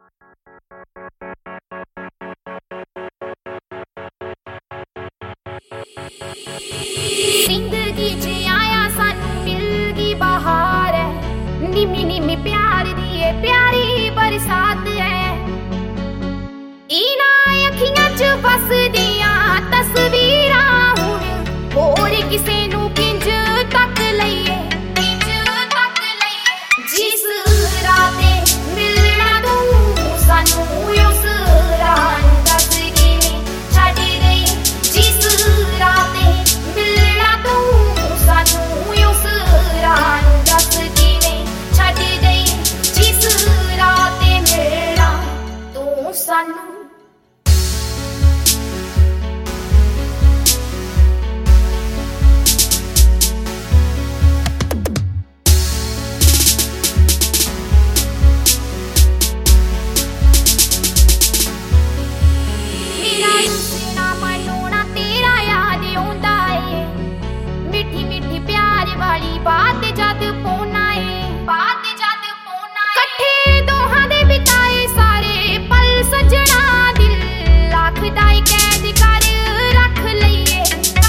जिंदगी च आया सानू मिल गई बहार है, निमी निमी प्यार दी ये प्यारी बरसात है। इना अखियां च बसदियां तस्वीरां हुण होर किसे नू किंज तक लईए, जिस राते मिलना तू सानू उस रात दस किवें छड्ड गई, जिस राते मिलना तू सानू उस रात दस किवें छड्ड गई, जिस राते मिलना तू सानू। बात जद पोना है, बात जद पोना है, कट्ठे दोहां दे बिताए सारे पल सजना, दिल आखदा है कैद कर रख लईए,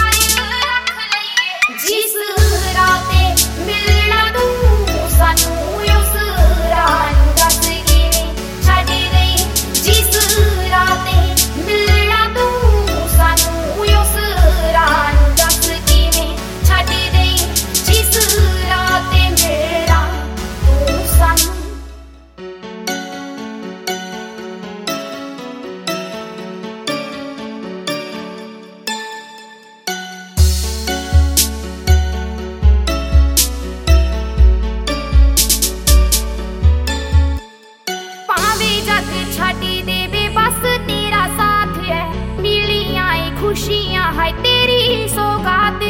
जिस राते मिलना तू सानू उस रात दस किवें छड्ड गई, जिस राते मिलना तू सानू उस रात दस किवें छड्ड गई, जिस राते मिलना तू सानू। भावे जग छड्ड देवे बस तेरा साथ है, मिलियां खुशियां है तेरी सौगात